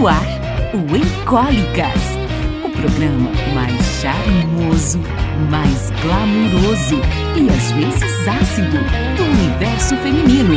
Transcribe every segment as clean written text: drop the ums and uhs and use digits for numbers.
no ar, o Encólicas, o programa mais charmoso, mais glamuroso e às vezes ácido do universo feminino.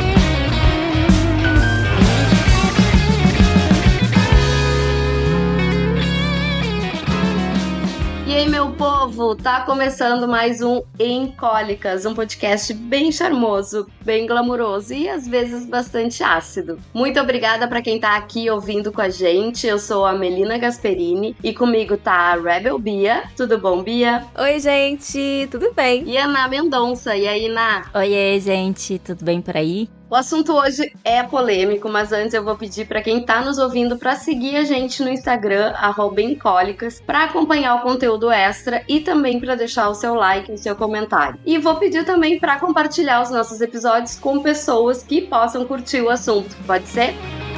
E aí, meu povo, tá começando mais um Encólicas, um podcast bem charmoso, bem glamuroso e às vezes bastante ácido. Muito obrigada pra quem tá aqui ouvindo com a gente. Eu sou a Melina Gasperini e comigo tá a Rebel Bia. Tudo bom, Bia? Oi, gente, tudo bem? E a Ná Mendonça. E aí, Ná? Oiê, gente, tudo bem por aí? O assunto hoje é polêmico, mas antes eu vou pedir para quem tá nos ouvindo para seguir a gente no Instagram, @encólicas, para acompanhar o conteúdo extra e também para deixar o seu like e o seu comentário. E vou pedir também para compartilhar os nossos episódios com pessoas que possam curtir o assunto. Pode ser?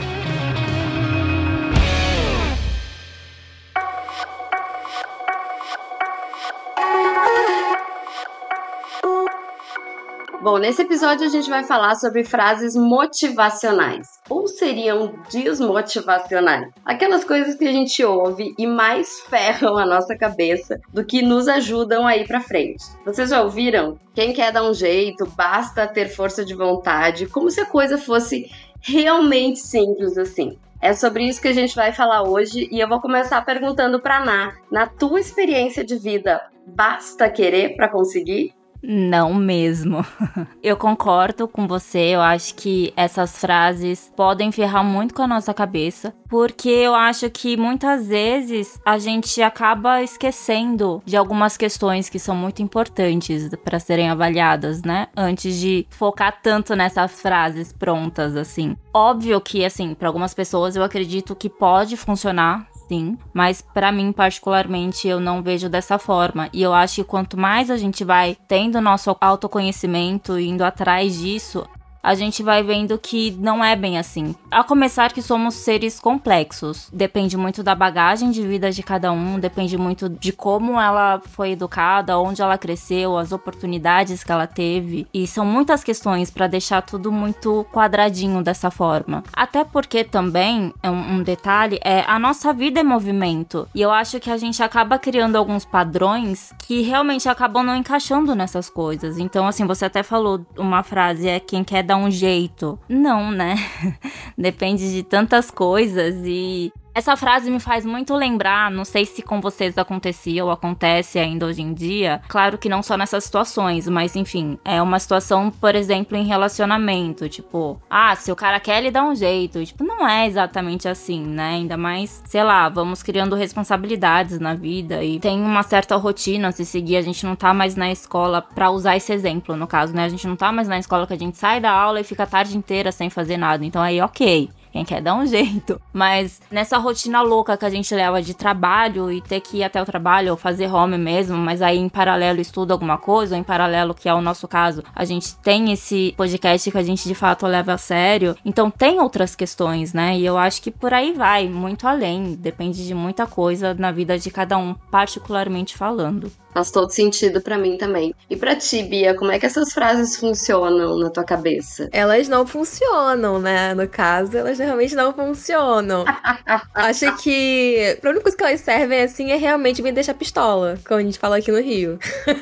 Bom, nesse episódio a gente vai falar sobre frases motivacionais, ou seriam desmotivacionais. Aquelas coisas que a gente ouve e mais ferram a nossa cabeça do que nos ajudam a ir pra frente. Vocês já ouviram? Quem quer dar um jeito, basta ter força de vontade, como se a coisa fosse realmente simples assim. É sobre isso que a gente vai falar hoje e eu vou começar perguntando pra Ná. Na tua experiência de vida, basta querer pra conseguir? Não mesmo. Eu concordo com você, eu acho que essas frases podem ferrar muito com a nossa cabeça, porque eu acho que muitas vezes a gente acaba esquecendo de algumas questões que são muito importantes para serem avaliadas, né? Antes de focar tanto nessas frases prontas, assim. Óbvio que, assim, para algumas pessoas eu acredito que pode funcionar, sim, mas pra mim particularmente eu não vejo dessa forma, e eu acho que quanto mais a gente vai tendo nosso autoconhecimento e indo atrás disso, a gente vai vendo que não é bem assim. A começar que somos seres complexos. Depende muito da bagagem de vida de cada um, depende muito de como ela foi educada, onde ela cresceu, as oportunidades que ela teve. E são muitas questões para deixar tudo muito quadradinho dessa forma. Até porque também, um detalhe, a nossa vida é movimento. E eu acho que a gente acaba criando alguns padrões que realmente acabam não encaixando nessas coisas. Então, assim, você até falou uma frase, quem quer dar um jeito. Não, né? Depende de tantas coisas e essa frase me faz muito lembrar, não sei se com vocês acontecia ou acontece ainda hoje em dia, claro que não só nessas situações, mas enfim, é uma situação, por exemplo, em relacionamento, tipo, se o cara quer, ele dá um jeito, tipo, não é exatamente assim, né, ainda mais, sei lá, vamos criando responsabilidades na vida e tem uma certa rotina a se seguir, a gente não tá mais na escola, pra usar esse exemplo, no caso, né, a gente não tá mais na escola que a gente sai da aula e fica a tarde inteira sem fazer nada, então aí ok. Quem quer dar um jeito. Mas nessa rotina louca que a gente leva de trabalho e ter que ir até o trabalho ou fazer home mesmo, mas aí em paralelo estuda alguma coisa, ou em paralelo, que é o nosso caso, a gente tem esse podcast que a gente de fato leva a sério. Então tem outras questões, né? E eu acho que por aí vai, muito além. Depende de muita coisa na vida de cada um, particularmente falando. Faz todo sentido pra mim também. E pra ti, Bia, como é que essas frases funcionam na tua cabeça? Elas não funcionam, né? No caso, elas realmente não funcionam. Acho que a única coisa que elas servem, assim, é realmente me deixar pistola, como a gente fala aqui no Rio.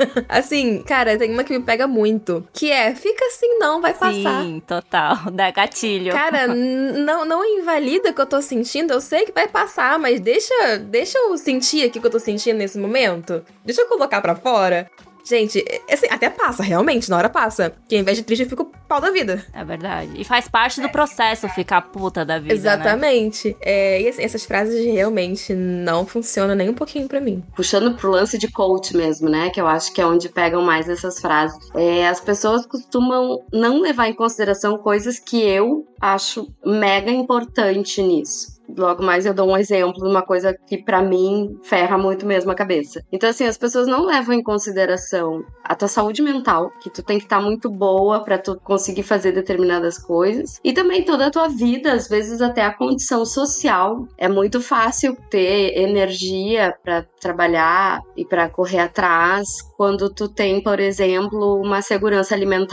Assim, cara, tem uma que me pega muito, que fica assim não, vai passar. Sim, total, dá gatilho. Cara, não invalida o que eu tô sentindo, eu sei que vai passar, mas deixa eu sentir aqui o que eu tô sentindo nesse momento. Deixa eu colocar pra fora. Gente, assim, até passa, realmente, na hora passa. Porque ao invés de triste, eu fico pau da vida. É verdade. E faz parte do processo ficar puta da vida, exatamente. Né? E assim, essas frases realmente não funcionam nem um pouquinho pra mim. Puxando pro lance de coach mesmo, né? Que eu acho que é onde pegam mais essas frases. As pessoas costumam não levar em consideração coisas que eu acho mega importante nisso. Logo mais eu dou um exemplo de uma coisa que pra mim ferra muito mesmo a cabeça. Então assim, as pessoas não levam em consideração a tua saúde mental, que tu tem que estar muito boa pra tu conseguir fazer determinadas coisas, e também toda a tua vida, às vezes até a condição social. É muito fácil ter energia pra trabalhar e pra correr atrás quando tu tem, por exemplo, uma segurança alimentar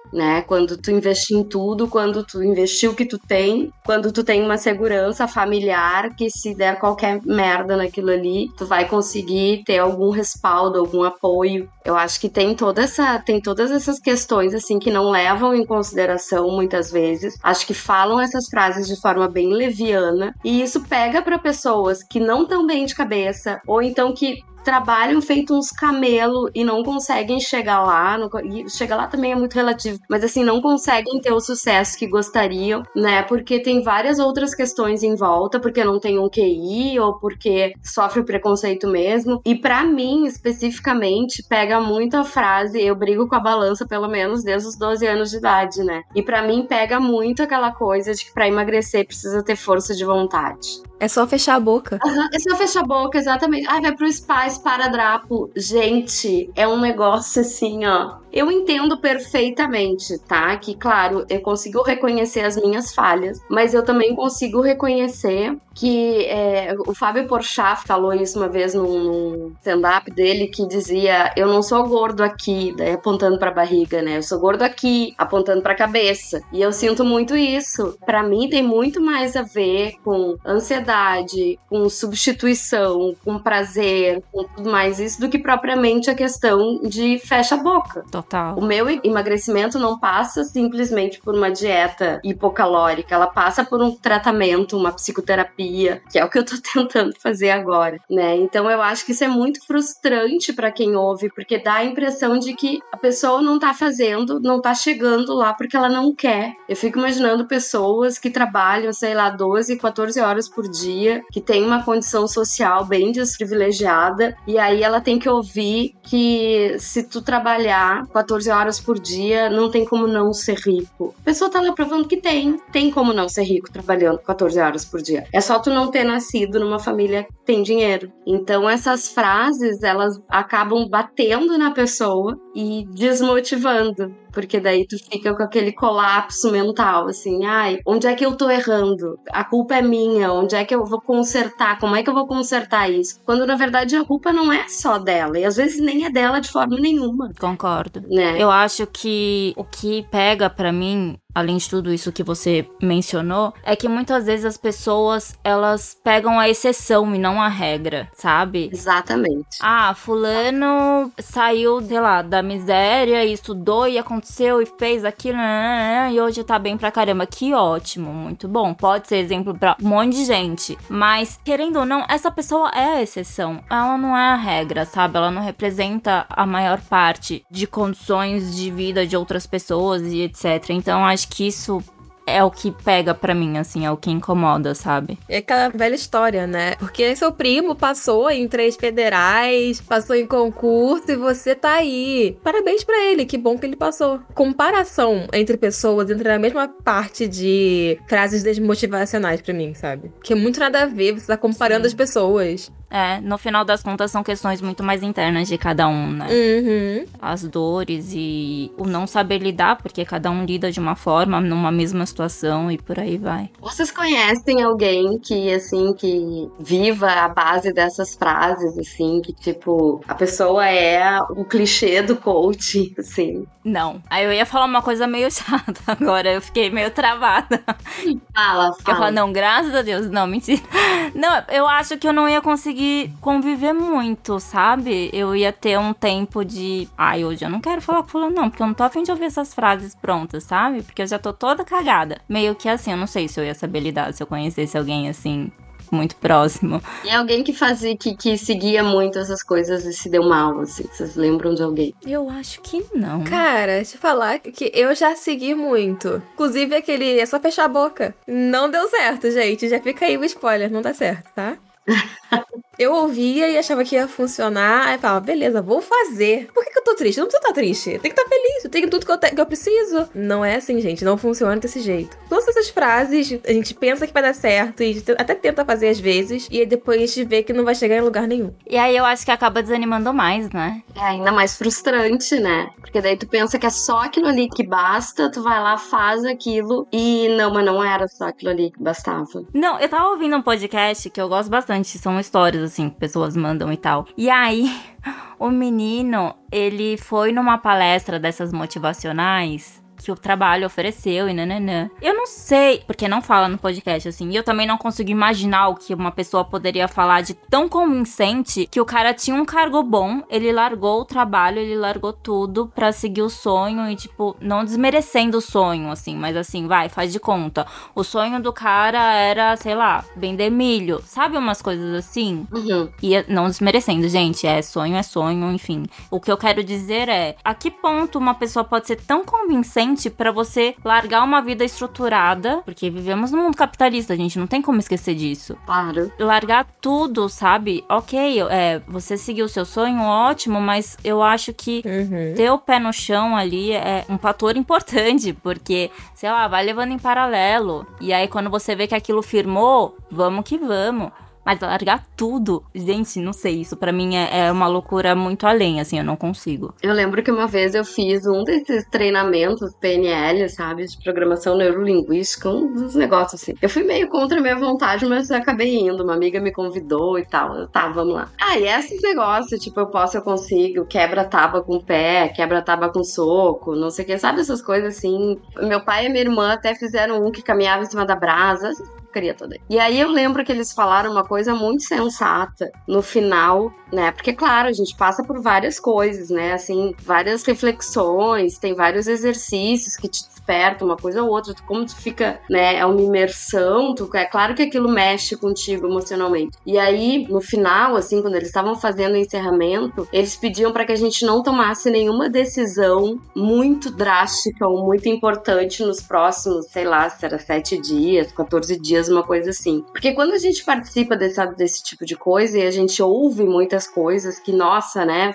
né? Quando tu investir em tudo, quando tu investir o que tu tem, quando tu tem uma segurança familiar que se der qualquer merda naquilo ali, tu vai conseguir ter algum respaldo, algum apoio. Eu acho que tem todas essas questões, assim, que não levam em consideração muitas vezes. Acho que falam essas frases de forma bem leviana, e isso pega para pessoas que não estão bem de cabeça, ou então que trabalham feito uns camelo e não conseguem chegar lá, e chegar lá também é muito relativo, mas assim, não conseguem ter o sucesso que gostariam, né, porque tem várias outras questões em volta, porque não tem um QI, ou porque sofre preconceito mesmo, e pra mim, especificamente, pega muito a frase, eu brigo com a balança pelo menos desde os 12 anos de idade, né, e pra mim pega muito aquela coisa de que pra emagrecer precisa ter força de vontade. É só fechar a boca. É só fechar a boca, exatamente. Ai, vai pro spa, esparadrapo. Gente, é um negócio assim, ó. Eu entendo perfeitamente, tá? Que, claro, eu consigo reconhecer as minhas falhas, mas eu também consigo reconhecer que o Fábio Porchat falou isso uma vez num stand-up dele, que dizia, eu não sou gordo aqui, daí apontando pra barriga, né? Eu sou gordo aqui, apontando pra cabeça. E eu sinto muito isso. Pra mim, tem muito mais a ver com ansiedade, com substituição, com prazer, com tudo mais isso, do que propriamente a questão de fecha a boca. Total. O meu emagrecimento não passa simplesmente por uma dieta hipocalórica, ela passa por um tratamento, uma psicoterapia, que é o que eu tô tentando fazer agora, né? Então eu acho que isso é muito frustrante pra quem ouve, porque dá a impressão de que a pessoa não tá fazendo, não tá chegando lá porque ela não quer. Eu fico imaginando pessoas que trabalham, sei lá, 12, 14 horas por dia, que tem uma condição social bem desprivilegiada, e aí ela tem que ouvir que se tu trabalhar 14 horas por dia, não tem como não ser rico. A pessoa tá lá provando que tem como não ser rico trabalhando 14 horas por dia. É só tu não ter nascido numa família que tem dinheiro. Então essas frases, elas acabam batendo na pessoa e desmotivando. Porque daí tu fica com aquele colapso mental, assim, ai, onde é que eu tô errando? A culpa é minha, onde é que eu vou consertar? Como é que eu vou consertar isso? Quando, na verdade, a culpa não é só dela, e às vezes nem é dela de forma nenhuma. Concordo. Né? Eu acho que o que pega pra mim, além de tudo isso que você mencionou, é que muitas vezes as pessoas, elas pegam a exceção e não a regra, sabe? Exatamente. Ah, fulano saiu, sei lá, da miséria e estudou e aconteceu e fez aquilo, e hoje tá bem pra caramba. Que ótimo, muito bom. Pode ser exemplo pra um monte de gente. Mas, querendo ou não, essa pessoa é a exceção. Ela não é a regra, sabe? Ela não representa a maior parte de condições de vida de outras pessoas e etc. Então, acho que isso é o que pega pra mim, assim, é o que incomoda, sabe? É aquela velha história, né? Porque seu primo passou em 3 federais, passou em concurso e você tá aí. Parabéns pra ele, que bom que ele passou. Comparação entre pessoas entra na mesma parte de frases desmotivacionais pra mim, sabe? Que é muito nada a ver, você tá comparando as pessoas. É, no final das contas são questões muito mais internas de cada um, né? Uhum. As dores e o não saber lidar, porque cada um lida de uma forma, numa mesma situação e por aí vai. Vocês conhecem alguém que, assim, que viva a base dessas frases, assim, que, tipo, a pessoa é o clichê do coach, assim? Não. Aí eu ia falar uma coisa meio chata agora, eu fiquei meio travada. Fala. Eu falo, não, graças a Deus, não, mentira. Não, eu acho que eu não ia conseguir conviver muito, sabe? Eu ia ter um tempo de... Ai, hoje eu não quero falar com fulano, não, porque eu não tô a fim de ouvir essas frases prontas, sabe? Porque eu já tô toda cagada. Meio que assim, eu não sei se eu ia saber lidar se eu conhecesse alguém assim... muito próximo. E alguém que fazia, que seguia muito essas coisas e se deu mal, assim. Vocês lembram de alguém? Eu acho que não. Cara, deixa eu falar que eu já segui muito. Inclusive aquele, é só fechar a boca. Não deu certo, gente. Já fica aí o spoiler, não dá certo, tá? Eu ouvia e achava que ia funcionar, aí falava, beleza, vou fazer. Por que eu tô triste? Eu não preciso estar triste. Eu tenho que estar feliz. Eu tenho tudo que eu preciso. Não é assim, gente. Não funciona desse jeito. Todas essas frases, a gente pensa que vai dar certo e até tenta fazer às vezes, e aí depois a gente vê que não vai chegar em lugar nenhum. E aí eu acho que acaba desanimando mais, né? É ainda mais frustrante, né? Porque daí tu pensa que é só aquilo ali que basta, tu vai lá, faz aquilo e não, mas não era só aquilo ali que bastava. Não, eu tava ouvindo um podcast que eu gosto bastante, são histórias assim, que pessoas mandam e tal. E aí, o menino, ele foi numa palestra dessas motivacionais que o trabalho ofereceu e nananã. Eu não sei, porque não fala no podcast, assim, e eu também não consigo imaginar o que uma pessoa poderia falar de tão convincente que o cara tinha um cargo bom, ele largou o trabalho, ele largou tudo pra seguir o sonho e, tipo, não desmerecendo o sonho, assim, mas assim, vai, faz de conta. O sonho do cara era, sei lá, vender milho, sabe umas coisas assim? Uhum. E não desmerecendo, gente, é sonho, enfim. O que eu quero dizer é, a que ponto uma pessoa pode ser tão convincente pra você largar uma vida estruturada, porque vivemos no mundo capitalista, a gente não tem como esquecer disso. Claro. Largar tudo, sabe? Ok, você seguiu o seu sonho, ótimo, mas eu acho que ter o pé no chão ali é um fator importante, porque, sei lá, vai levando em paralelo. E aí, quando você vê que aquilo firmou, vamos que vamos. Mas largar tudo, gente, não sei, isso pra mim é uma loucura muito além, assim, eu não consigo. Eu lembro que uma vez eu fiz um desses treinamentos PNL, sabe, de programação neurolinguística, um dos negócios assim. Eu fui meio contra a minha vontade, mas eu acabei indo, uma amiga me convidou e tal. Tá, vamos lá. E esses negócios, tipo, eu consigo, quebra a tábua com o pé, quebra a tábua com soco, não sei o que, sabe, essas coisas assim. Meu pai e minha irmã até fizeram um que caminhava em cima da brasa, porcaria toda. E aí eu lembro que eles falaram uma coisa muito sensata no final, né? Porque, claro, a gente passa por várias coisas, né? Assim, várias reflexões, tem vários exercícios que te despertam uma coisa ou outra. Como tu fica, né? É uma imersão, é claro que aquilo mexe contigo emocionalmente. E aí, no final, assim, quando eles estavam fazendo o encerramento, eles pediam para que a gente não tomasse nenhuma decisão muito drástica ou muito importante nos próximos, sei lá, se era 7 dias, 14 dias, uma coisa assim. Porque quando a gente participa desse tipo de coisa e a gente ouve muitas coisas que, nossa, né,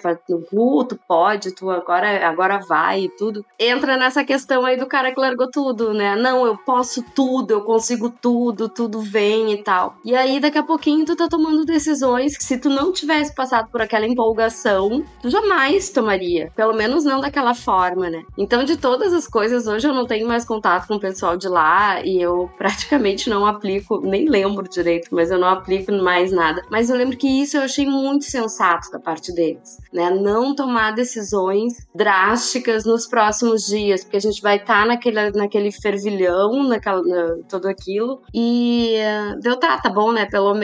tu pode, tu agora vai e tudo, entra nessa questão aí do cara que largou tudo, né? Não, eu posso tudo, eu consigo tudo vem e tal. E aí, daqui a pouquinho, tu tá tomando decisões que se tu não tivesse passado por aquela empolgação, tu jamais tomaria. Pelo menos não daquela forma, né? Então, de todas as coisas, hoje eu não tenho mais contato com o pessoal de lá e eu praticamente não aplico, nem lembro direito, mas eu não aplico mais nada. Mas eu lembro que isso eu achei muito sensato da parte deles, né? Não tomar decisões drásticas nos próximos dias, porque a gente vai estar naquele fervilhão, tudo aquilo, e deu, tá bom, né? Pelo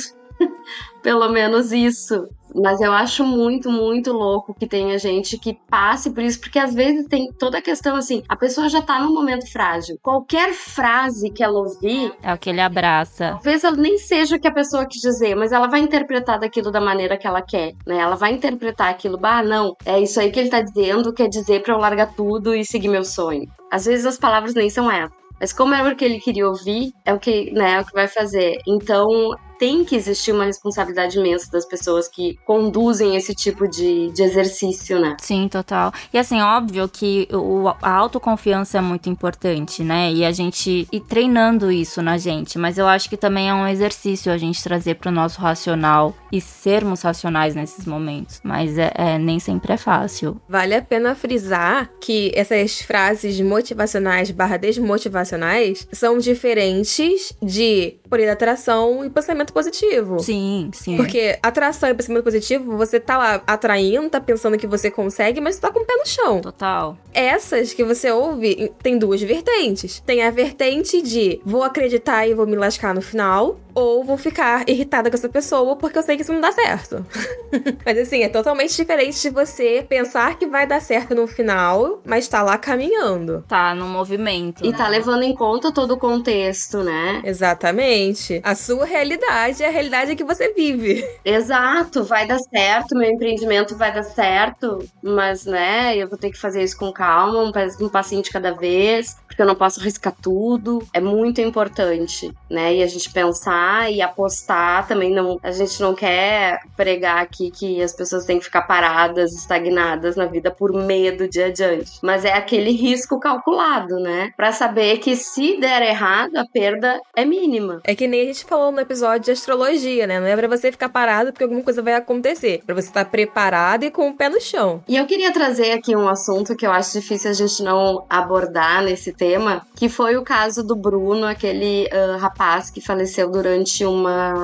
menos isso. Mas eu acho muito, muito louco que tenha gente que passe por isso, porque às vezes tem toda a questão assim, a pessoa já tá num momento frágil. Qualquer frase que ela ouvir... É o que ele abraça. Talvez ela nem seja o que a pessoa quis dizer, mas ela vai interpretar daquilo da maneira que ela quer, né? Ela vai interpretar aquilo, não, é isso aí que ele tá dizendo, quer dizer pra eu largar tudo e seguir meu sonho. Às vezes as palavras nem são essas. Mas como é o que ele queria ouvir, é o que vai fazer. Então, tem que existir uma responsabilidade imensa das pessoas que conduzem esse tipo de exercício, né? Sim, total. E assim, óbvio que a autoconfiança é muito importante, né? E a gente ir treinando isso na gente. Mas eu acho que também é um exercício a gente trazer pro nosso racional e sermos racionais nesses momentos. Mas nem sempre é fácil. Vale a pena frisar que essas frases motivacionais / desmotivacionais são diferentes de poder da atração e pensamento positivo. Sim, sim. Porque atração e pensamento positivo, você tá lá atraindo, tá pensando que você consegue, mas você tá com o pé no chão. Total. Essas que você ouve, tem duas vertentes. Tem a vertente de vou acreditar e vou me lascar no final, ou vou ficar irritada com essa pessoa porque eu sei que isso não dá certo. Mas assim, é totalmente diferente de você pensar que vai dar certo no final, mas tá lá caminhando. Tá no movimento. E né? tá levando em conta todo o contexto, né? Exatamente. A sua realidade é a realidade que você vive. Exato, vai dar certo, meu empreendimento vai dar certo, mas, né, eu vou ter que fazer isso com calma, um passinho de cada vez, porque eu não posso arriscar tudo. É muito importante, né? E a gente pensar e apostar também. A gente não quer pregar aqui que as pessoas têm que ficar paradas, estagnadas na vida por medo de adiante. Mas é aquele risco calculado, né? Pra saber que se der errado, a perda é mínima. É que nem a gente falou no episódio de astrologia, né? Não é pra você ficar parado porque alguma coisa vai acontecer. Pra você estar preparado e com o pé no chão. E eu queria trazer aqui um assunto que eu acho difícil a gente não abordar nesse tema, que foi o caso do Bruno, aquele rapaz que faleceu durante uma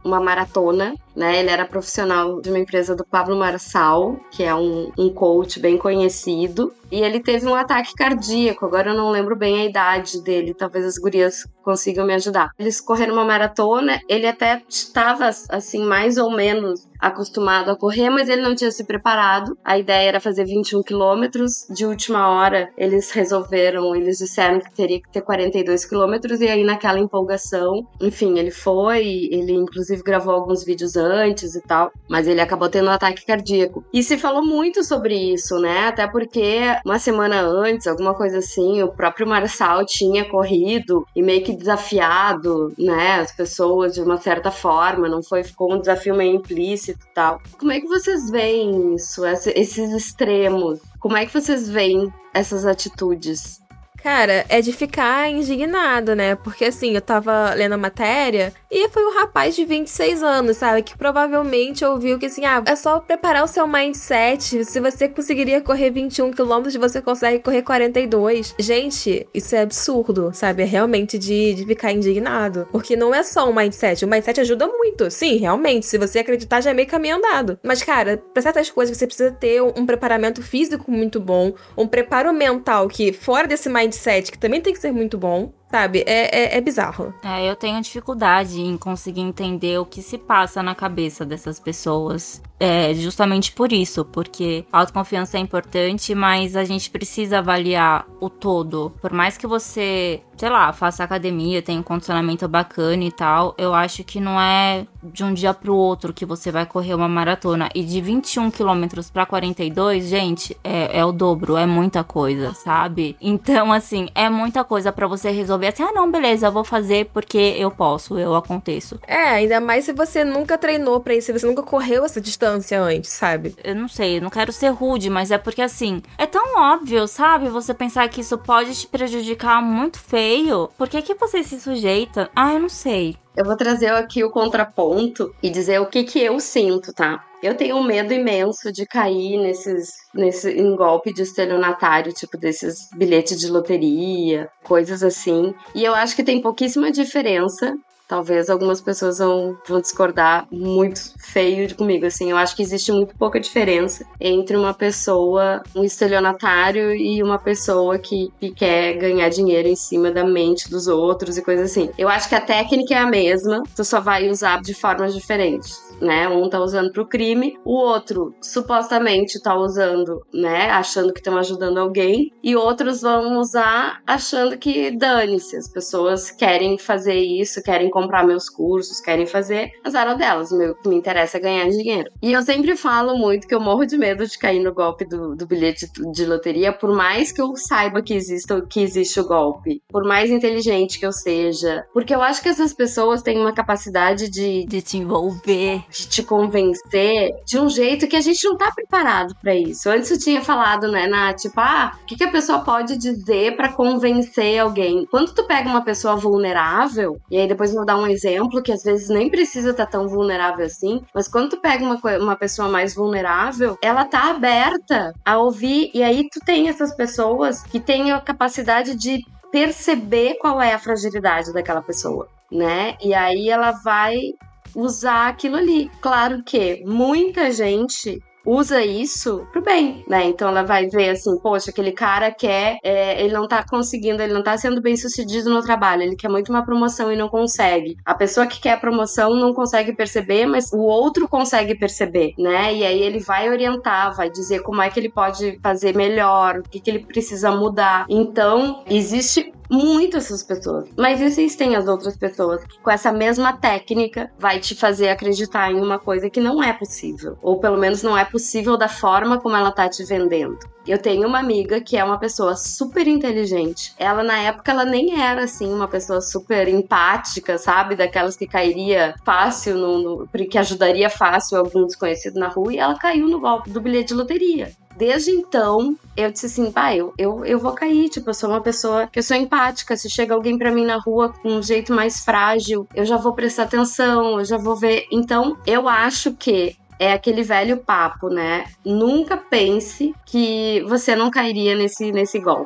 uma maratona, né? Ele era profissional de uma empresa do Pablo Marçal, que é um coach bem conhecido, e ele teve um ataque cardíaco. Agora eu não lembro bem a idade dele, talvez as gurias consigam me ajudar. Eles correram uma maratona, ele até estava, assim, mais ou menos acostumado a correr, mas ele não tinha se preparado. A ideia era fazer 21 quilômetros. De última hora, eles disseram que teria que ter 42 quilômetros, e aí naquela empolgação, enfim, ele foi, ele inclusive gravou alguns vídeos antes e tal, mas ele acabou tendo um ataque cardíaco. E se falou muito sobre isso, né? Até porque uma semana antes, alguma coisa assim, o próprio Marçal tinha corrido e meio que desafiado, né, as pessoas de uma certa forma, ficou um desafio meio implícito e tal. Como é que vocês veem isso, esses extremos? Como é que vocês veem essas atitudes? Cara, é de ficar indignado, né? Porque assim, eu tava lendo a matéria e foi um rapaz de 26 anos, sabe? Que provavelmente ouviu que assim, é só preparar o seu mindset. Se você conseguiria correr 21 quilômetros, você consegue correr 42. Gente, isso é absurdo, sabe? É realmente de ficar indignado. Porque não é só um mindset. O mindset ajuda muito. Sim, realmente. Se você acreditar, já é meio caminho andado. Mas, cara, pra certas coisas você precisa ter um preparamento físico muito bom, um preparo mental que, fora desse mindset, que também tem que ser muito bom, sabe? É bizarro. Eu tenho dificuldade em conseguir entender o que se passa na cabeça dessas pessoas. Justamente por isso, porque a autoconfiança é importante, mas a gente precisa avaliar o todo. Por mais que você, sei lá, faça academia, tenha um condicionamento bacana e tal, eu acho que não é de um dia pro outro que você vai correr uma maratona. E de 21 quilômetros pra 42, gente, é o dobro, é muita coisa, sabe? Então, assim, é muita coisa pra você resolver assim, não, beleza, eu vou fazer porque eu posso, eu aconteço. Ainda mais se você nunca treinou pra isso, se você nunca correu essa distância antes, sabe? Eu não sei, eu não quero ser rude, mas é porque assim, é tão óbvio, sabe? Você pensar que isso pode te prejudicar muito feio. Por que você se sujeita? Eu não sei. Eu vou trazer aqui o contraponto e dizer o que eu sinto, tá? Eu tenho um medo imenso de cair em golpe de estelionatário, tipo desses bilhetes de loteria, coisas assim. E eu acho que tem pouquíssima diferença. Talvez algumas pessoas vão discordar muito feio comigo, assim. Eu acho que existe muito pouca diferença entre uma pessoa, um estelionatário, e uma pessoa que quer ganhar dinheiro em cima da mente dos outros e coisas assim. Eu acho que a técnica é a mesma, tu só vai usar de formas diferentes, né? Um tá usando pro crime, o outro supostamente tá usando, né, achando que estão ajudando alguém, e outros vão usar achando que dane-se, as pessoas querem fazer isso, querem comprar meus cursos, querem fazer, azar delas, o que me interessa é ganhar dinheiro. E eu sempre falo muito que eu morro de medo de cair no golpe do bilhete de loteria, por mais que eu saiba que existe o golpe, por mais inteligente que eu seja, porque eu acho que essas pessoas têm uma capacidade de te envolver, de te convencer de um jeito que a gente não tá preparado pra isso. Antes eu tinha falado, né, o que a pessoa pode dizer pra convencer alguém? Quando tu pega uma pessoa vulnerável, e aí depois vou dar um exemplo que às vezes nem precisa estar tão vulnerável assim, mas quando tu pega uma pessoa mais vulnerável, ela tá aberta a ouvir, e aí tu tem essas pessoas que têm a capacidade de perceber qual é a fragilidade daquela pessoa, né? E aí ela vai usar aquilo ali. Claro que muita gente usa isso pro bem, né? Então ela vai ver assim, poxa, aquele cara ele não tá conseguindo, ele não tá sendo bem sucedido no trabalho, ele quer muito uma promoção e não consegue. A pessoa que quer a promoção não consegue perceber, mas o outro consegue perceber, né? E aí ele vai orientar, vai dizer como é que ele pode fazer melhor, o que ele precisa mudar. Então, existe muito essas pessoas, mas existem as outras pessoas que com essa mesma técnica vai te fazer acreditar em uma coisa que não é possível, ou pelo menos não é possível da forma como ela tá te vendendo. Eu tenho uma amiga que é uma pessoa super inteligente. Ela, na época, ela nem era, assim, uma pessoa super empática, sabe? Daquelas que cairia fácil, que ajudaria fácil algum desconhecido na rua, e ela caiu no golpe do bilhete de loteria. Desde então, eu disse assim, eu vou cair, tipo, eu sou uma pessoa que eu sou empática, se chega alguém pra mim na rua com um jeito mais frágil, eu já vou prestar atenção, eu já vou ver. Então, eu acho que é aquele velho papo, né? Nunca pense que você não cairia nesse golpe.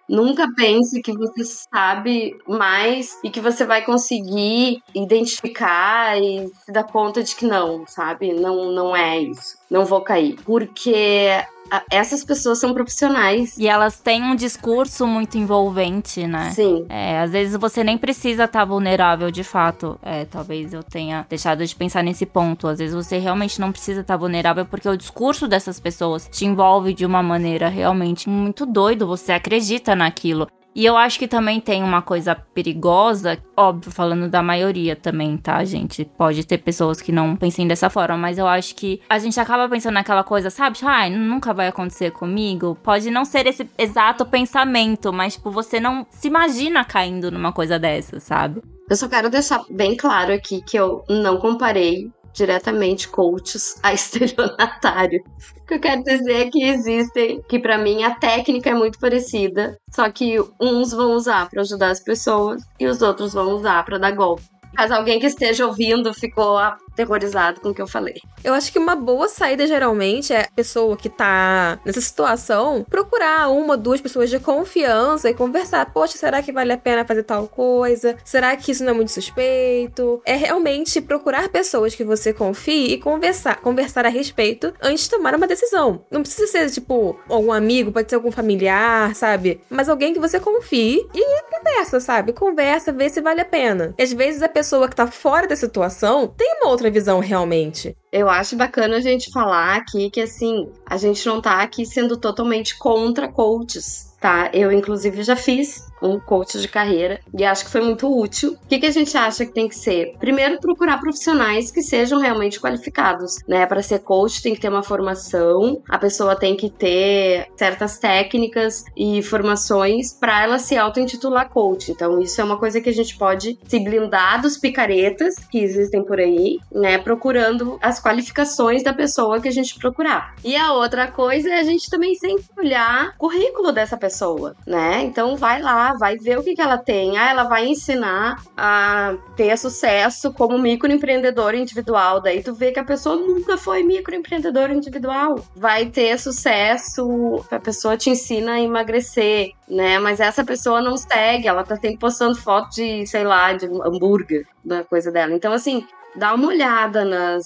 Nunca pense que você sabe mais e que você vai conseguir identificar e se dar conta de que não, sabe? Não é isso. Não vou cair. Porque essas pessoas são profissionais. E elas têm um discurso muito envolvente, né? Sim. Às vezes você nem precisa estar vulnerável, de fato. Talvez eu tenha deixado de pensar nesse ponto. Às vezes você realmente não precisa estar vulnerável porque o discurso dessas pessoas te envolve de uma maneira realmente muito doido. Você acredita naquilo. E eu acho que também tem uma coisa perigosa, óbvio, falando da maioria também, tá, gente? Pode ter pessoas que não pensem dessa forma, mas eu acho que a gente acaba pensando naquela coisa, sabe? Ai, nunca vai acontecer comigo. Pode não ser esse exato pensamento, mas, tipo, você não se imagina caindo numa coisa dessa, sabe? Eu só quero deixar bem claro aqui que eu não comparei diretamente coaches a estelionatário. O que eu quero dizer é que existem, que pra mim a técnica é muito parecida, só que uns vão usar pra ajudar as pessoas e os outros vão usar pra dar golpe. Caso alguém que esteja ouvindo ficou aterrorizado com o que eu falei. Eu acho que uma boa saída, geralmente, é a pessoa que tá nessa situação procurar 1 ou 2 pessoas de confiança e conversar. Poxa, será que vale a pena fazer tal coisa? Será que isso não é muito suspeito? É realmente procurar pessoas que você confie e conversar a respeito antes de tomar uma decisão. Não precisa ser, tipo, algum amigo, pode ser algum familiar, sabe? Mas alguém que você confie e conversa, sabe? Conversa, vê se vale a pena. E às vezes a pessoa que tá fora da situação tem uma outra visão realmente. Eu acho bacana a gente falar aqui que, assim, a gente não tá aqui sendo totalmente contra coaches, tá? Eu, inclusive, já fiz um coach de carreira e acho que foi muito útil. O que a gente acha que tem que ser? Primeiro, procurar profissionais que sejam realmente qualificados, né? Para ser coach tem que ter uma formação, a pessoa tem que ter certas técnicas e formações para ela se auto-intitular coach. Então, isso é uma coisa que a gente pode se blindar dos picaretas que existem por aí, né? Procurando as qualificações da pessoa que a gente procurar. E a outra coisa é a gente também sempre olhar o currículo dessa pessoa, né? Então, vai lá, vai ver o que ela tem. Ela vai ensinar a ter sucesso como microempreendedor individual. Daí tu vê que a pessoa nunca foi microempreendedor individual. Vai ter sucesso, a pessoa te ensina a emagrecer, né? Mas essa pessoa não segue, ela tá sempre postando foto de, sei lá, de hambúrguer, da coisa dela. Então, assim, dá uma olhada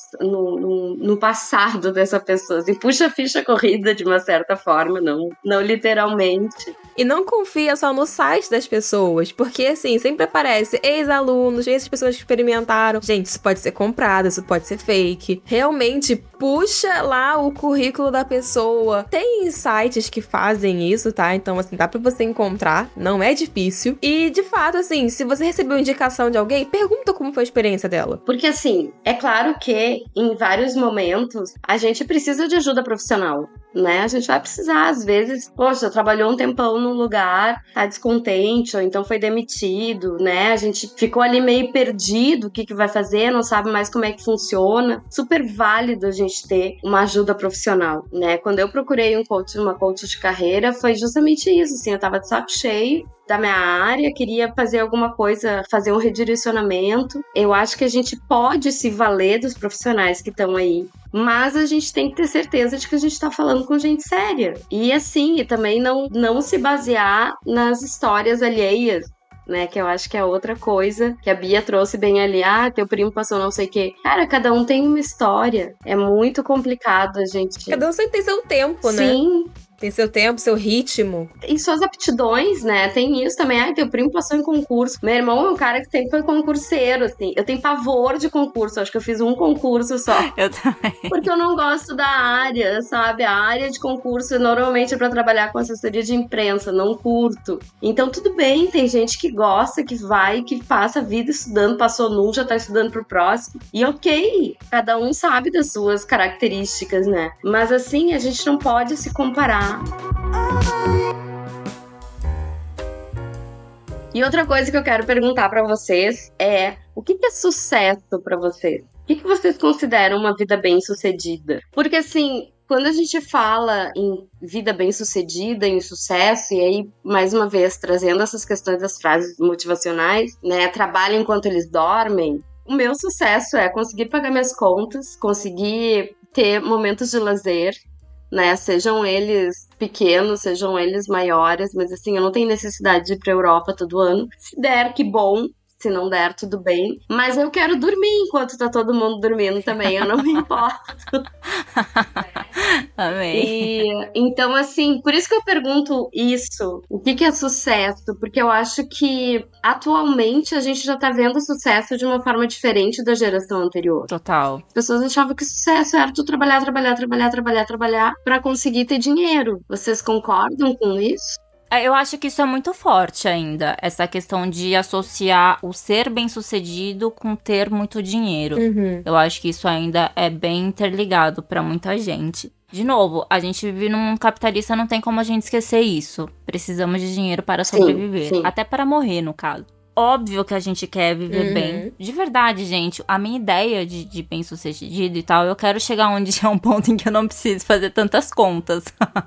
no passado dessa pessoa. Assim, puxa a ficha corrida de uma certa forma, não literalmente. E não confia só no site das pessoas, porque assim, sempre aparece ex-alunos, essas pessoas que experimentaram. Gente, isso pode ser comprado, isso pode ser fake. Realmente, puxa lá o currículo da pessoa. Tem sites que fazem isso, tá? Então, assim, dá pra você encontrar, não é difícil. E, de fato, assim, se você recebeu indicação de alguém, pergunta como foi a experiência dela. Porque, assim, é claro que em vários momentos a gente precisa de ajuda profissional, né? A gente vai precisar, às vezes, poxa, trabalhou um tempão num lugar, tá descontente, ou então foi demitido, né? A gente ficou ali meio perdido, o que vai fazer, não sabe mais como é que funciona. Super válido a gente ter uma ajuda profissional, né? Quando eu procurei uma coach de carreira, foi justamente isso, assim, eu tava de saco cheio da minha área, queria fazer alguma coisa, fazer um redirecionamento. Eu acho que a gente pode se valer dos profissionais que estão aí, mas a gente tem que ter certeza de que a gente tá falando com gente séria. E assim, e também não se basear nas histórias alheias, né, que eu acho que é outra coisa que a Bia trouxe bem ali. Teu primo passou não sei o quê. Cara, cada um tem uma história. É muito complicado a gente... Cada um sempre tem seu tempo, né? Sim. Tem seu tempo, seu ritmo. E suas aptidões, né? Tem isso também. Teu primo passou em concurso. Meu irmão é um cara que sempre foi concurseiro, assim. Eu tenho pavor de concurso. Acho que eu fiz um concurso só. Eu também. Porque eu não gosto da área, sabe? A área de concurso normalmente é pra trabalhar com assessoria de imprensa. Não curto. Então, tudo bem. Tem gente que gosta, que vai, que passa a vida estudando. Passou num, já tá estudando pro próximo. E ok. Cada um sabe das suas características, né? Mas assim, a gente não pode se comparar. E outra coisa que eu quero perguntar pra vocês é: o que é sucesso pra vocês? O que vocês consideram uma vida bem-sucedida? Porque assim, quando a gente fala em vida bem-sucedida, em sucesso, e aí, mais uma vez, trazendo essas questões das frases motivacionais, né? Trabalho enquanto eles dormem. O meu sucesso é conseguir pagar minhas contas, conseguir ter momentos de lazer, né? Sejam eles pequenos, sejam eles maiores, mas assim, eu não tenho necessidade de ir pra Europa todo ano. Se der, que bom. Se não der, tudo bem. Mas eu quero dormir enquanto tá todo mundo dormindo também, eu não me importo. Amei. Então, assim, por isso que eu pergunto isso. O que é sucesso? Porque eu acho que, atualmente, a gente já tá vendo sucesso de uma forma diferente da geração anterior. Total. As pessoas achavam que sucesso era tu trabalhar pra conseguir ter dinheiro. Vocês concordam com isso? Eu acho que isso é muito forte ainda, essa questão de associar o ser bem-sucedido com ter muito dinheiro. Eu acho que isso ainda é bem interligado pra muita gente. De novo, a gente vive num mundo capitalista, não tem como a gente esquecer isso. Precisamos de dinheiro para sobreviver, sim. até para morrer, no caso. Óbvio que a gente quer viver bem. De verdade, gente, a minha ideia de bem-sucedido e tal, eu quero chegar onde é um ponto em que eu não preciso fazer tantas contas.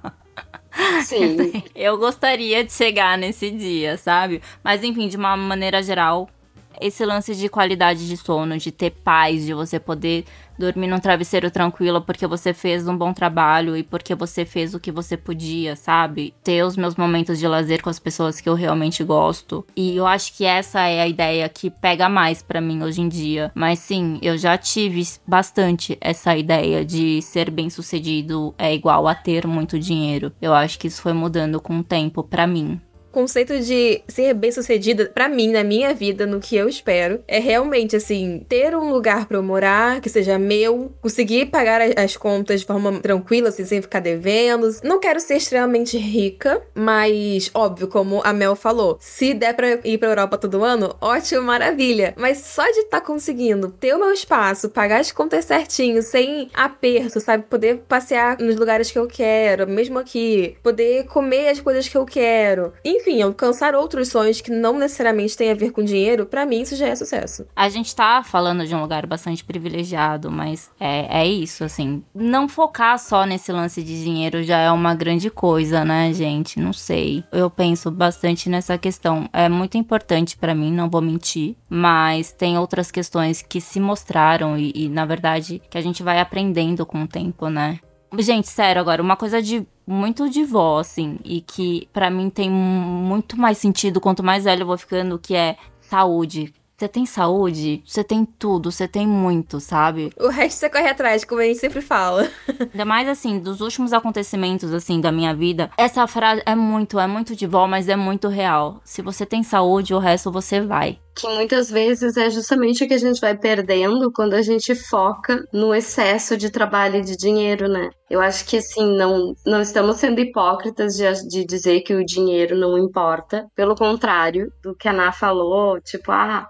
Sim. Eu gostaria de chegar nesse dia, sabe? Mas enfim, de uma maneira geral, esse lance de qualidade de sono, de ter paz, de você poder dormir num travesseiro tranquilo porque você fez um bom trabalho e porque você fez o que você podia, sabe? Ter os meus momentos de lazer com as pessoas que eu realmente gosto. E eu acho que essa é a ideia que pega mais pra mim hoje em dia. Mas sim, eu já tive bastante essa ideia de ser bem-sucedido é igual a ter muito dinheiro. Eu acho que isso foi mudando com o tempo pra mim. O conceito de ser bem-sucedida, pra mim, na minha vida, no que eu espero, é realmente, assim, ter um lugar pra eu morar, que seja meu, conseguir pagar as contas de forma tranquila, assim, sem ficar devendo. Não quero ser extremamente rica, mas, óbvio, como a Mel falou, se der pra ir pra Europa todo ano, ótimo, maravilha. Mas só de estar conseguindo ter o meu espaço, pagar as contas certinho, sem aperto, sabe? Poder passear nos lugares que eu quero, mesmo aqui, poder comer as coisas que eu quero. Enfim, alcançar outros sonhos que não necessariamente têm a ver com dinheiro, pra mim isso já é sucesso. A gente tá falando de um lugar bastante privilegiado, mas é isso, assim. Não focar só nesse lance de dinheiro já é uma grande coisa, né, gente? Não sei. Eu penso bastante nessa questão. É muito importante pra mim, não vou mentir. Mas tem outras questões que se mostraram e na verdade, que a gente vai aprendendo com o tempo, né? Gente, sério, agora, uma coisa muito de vó, assim, e que pra mim tem muito mais sentido quanto mais velho eu vou ficando, que é saúde. Você tem saúde, você tem tudo, você tem muito, sabe? O resto você corre atrás, como a gente sempre fala. Ainda mais, assim, dos últimos acontecimentos, assim, da minha vida, essa frase é muito de vó, mas é muito real. Se você tem saúde, o resto você vai. Que muitas vezes é justamente o que a gente vai perdendo quando a gente foca no excesso de trabalho e de dinheiro, né? Eu acho que, assim, não estamos sendo hipócritas de dizer que o dinheiro não importa. Pelo contrário do que a Ná falou, tipo, a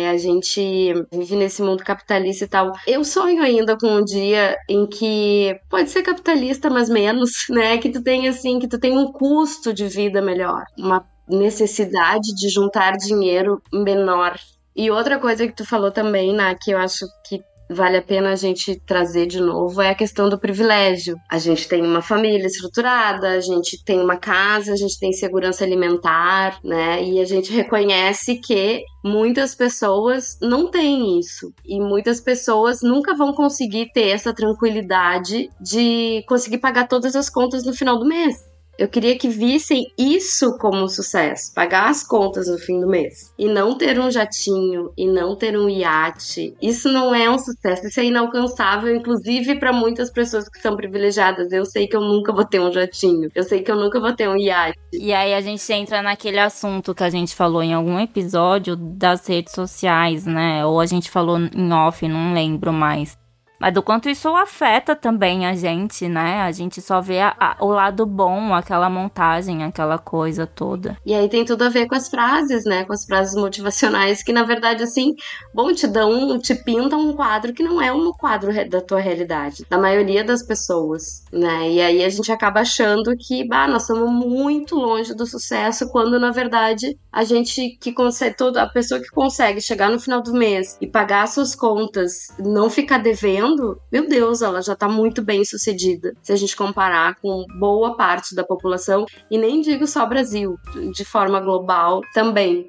gente vive nesse mundo capitalista e tal. Eu sonho ainda com um dia em que pode ser capitalista, mas menos, né? Que tu tenha, assim, que tu tenha um custo de vida melhor, uma necessidade de juntar dinheiro menor. E outra coisa que tu falou também, Ná, que eu acho que vale a pena a gente trazer de novo, é a questão do privilégio. A gente tem uma família estruturada, a gente tem uma casa, a gente tem segurança alimentar, né? E a gente reconhece que muitas pessoas não têm isso. E muitas pessoas nunca vão conseguir ter essa tranquilidade de conseguir pagar todas as contas no final do mês. Eu queria que vissem isso como um sucesso, pagar as contas no fim do mês. E não ter um jatinho, e não ter um iate. Isso não é um sucesso, isso é inalcançável, inclusive para muitas pessoas que são privilegiadas. Eu sei que eu nunca vou ter um jatinho, eu sei que eu nunca vou ter um iate. E aí a gente entra naquele assunto que a gente falou em algum episódio das redes sociais, né? Ou a gente falou em off, não lembro mais. Mas do quanto isso afeta também a gente, né? A gente só vê o lado bom, aquela montagem, aquela coisa toda. E aí tem tudo a ver com as frases, né? Com as frases motivacionais que, na verdade, assim, bom, te pintam um quadro que não é um quadro da tua realidade, da maioria das pessoas, né? E aí a gente acaba achando que, nós estamos muito longe do sucesso, quando, na verdade, a gente que consegue, a pessoa que consegue chegar no final do mês e pagar suas contas, não ficar devendo, meu Deus, ela já tá muito bem sucedida. Se a gente comparar com boa parte da população, e nem digo só Brasil, de forma global também.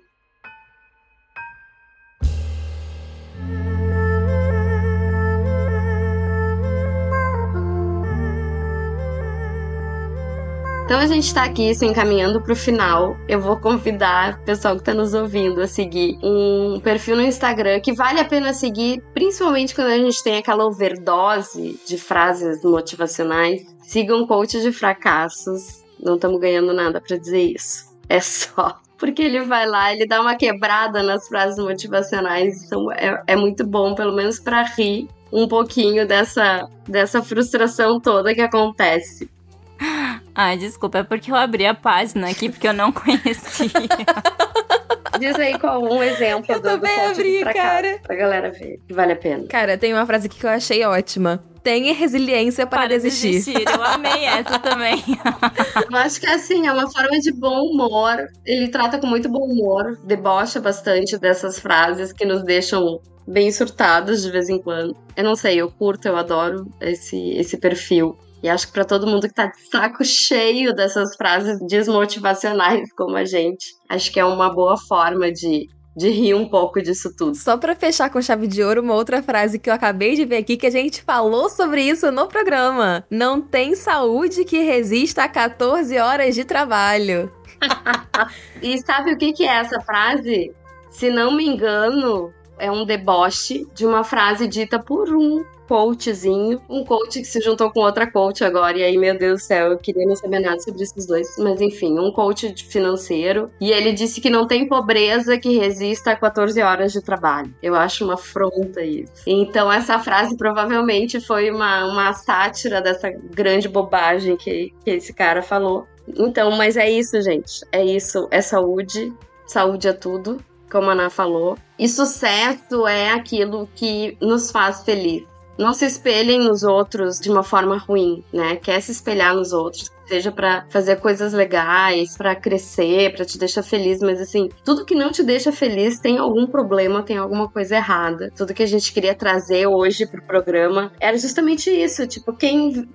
Então a gente tá aqui se encaminhando pro final. Eu vou convidar o pessoal que tá nos ouvindo a seguir um perfil no Instagram que vale a pena seguir, principalmente quando a gente tem aquela overdose de frases motivacionais. Sigam Coach de Fracassos. Não estamos ganhando nada pra dizer isso. É só porque ele vai lá, ele dá uma quebrada nas frases motivacionais. Então é muito bom, pelo menos pra rir um pouquinho dessa frustração toda que acontece. Ai, desculpa, é porque eu abri a página aqui, porque eu não conhecia. Diz aí qual um exemplo eu do também Coach abri, de Fracassos, cara. pra galera ver, que vale a pena. Cara, tem uma frase aqui que eu achei ótima. Tenha resiliência para desistir. Eu amei essa também. Eu acho que assim, é uma forma de bom humor. Ele trata com muito bom humor, debocha bastante dessas frases que nos deixam bem surtados de vez em quando. Eu não sei, eu curto, eu adoro esse perfil. E acho que pra todo mundo que tá de saco cheio dessas frases desmotivacionais como a gente, acho que é uma boa forma de rir um pouco disso tudo. Só pra fechar com chave de ouro, uma outra frase que eu acabei de ver aqui, que a gente falou sobre isso no programa. Não tem saúde que resista a 14 horas de trabalho. E sabe o que é essa frase? Se não me engano, é um deboche de uma frase dita por um coachzinho, um coach que se juntou com outra coach agora, e aí, meu Deus do céu, eu queria não saber nada sobre esses dois, mas enfim, um coach financeiro, e ele disse que não tem pobreza que resista a 14 horas de trabalho. Eu acho uma afronta isso. Então essa frase provavelmente foi uma sátira dessa grande bobagem que esse cara falou. Então, mas é isso, gente, é isso, é saúde é tudo, como a Ana falou, e sucesso é aquilo que nos faz feliz. Não se espelhem nos outros de uma forma ruim, né? Quer se espelhar nos outros, seja pra fazer coisas legais, pra crescer, pra te deixar feliz, mas assim, tudo que não te deixa feliz tem algum problema, tem alguma coisa errada. Tudo que a gente queria trazer hoje pro programa era justamente isso, tipo, quem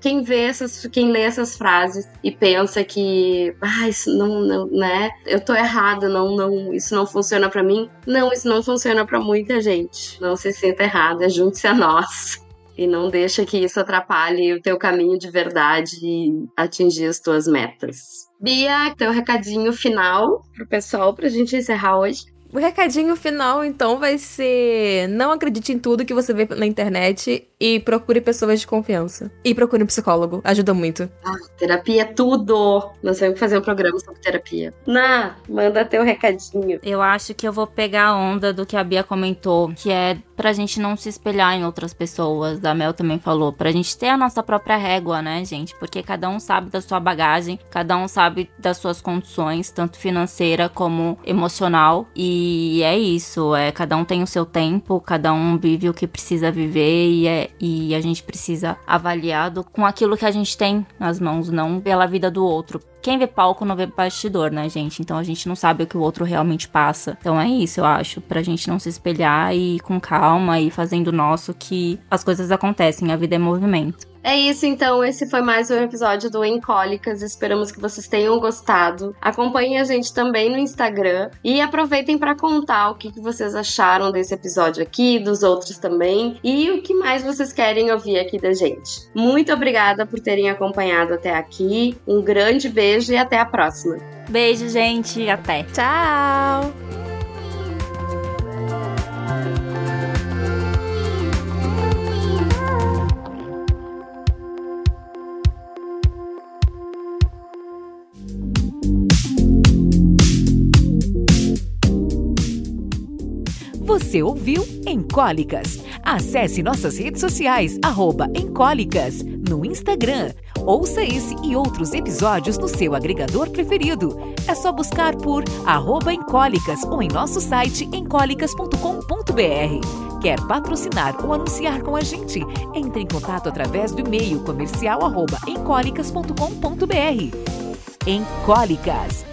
lê essas frases e pensa que, isso não, né? Eu tô errada, isso não funciona pra mim. Não, isso não funciona pra muita gente. Não se sinta errada, junte-se a nós. E não deixa que isso atrapalhe o teu caminho de verdade e atingir as tuas metas. Bia, teu recadinho final pro pessoal pra gente encerrar hoje. O recadinho final, então, vai ser: não acredite em tudo que você vê na internet e procure pessoas de confiança. E procure um psicólogo, ajuda muito. Terapia é tudo! Nós vamos fazer um programa sobre terapia. Manda teu recadinho. Eu acho que eu vou pegar a onda do que a Bia comentou, que é pra gente não se espelhar em outras pessoas. A Mel também falou, pra gente ter a nossa própria régua, né, gente? Porque cada um sabe da sua bagagem, cada um sabe das suas condições, tanto financeira como emocional. E é isso, cada um tem o seu tempo, cada um vive o que precisa viver e a gente precisa avaliar com aquilo que a gente tem nas mãos, não pela vida do outro. Quem vê palco não vê bastidor, né, gente? Então a gente não sabe o que o outro realmente passa. Então é isso, eu acho, pra gente não se espelhar e ir com calma e fazendo o nosso, que as coisas acontecem, a vida é movimento. É isso, então. Esse foi mais um episódio do Encólicas. Esperamos que vocês tenham gostado. Acompanhem a gente também no Instagram e aproveitem para contar o que vocês acharam desse episódio aqui, dos outros também, e o que mais vocês querem ouvir aqui da gente. Muito obrigada por terem acompanhado até aqui. Um grande beijo e até a próxima. Beijo, gente. Até. Tchau! Você ouviu Encólicas? Acesse nossas redes sociais, @Encólicas, no Instagram. Ouça esse e outros episódios no seu agregador preferido. É só buscar por @Encólicas ou em nosso site encólicas.com.br. Quer patrocinar ou anunciar com a gente? Entre em contato através do e-mail comercial @encólicas.com.br. Encólicas.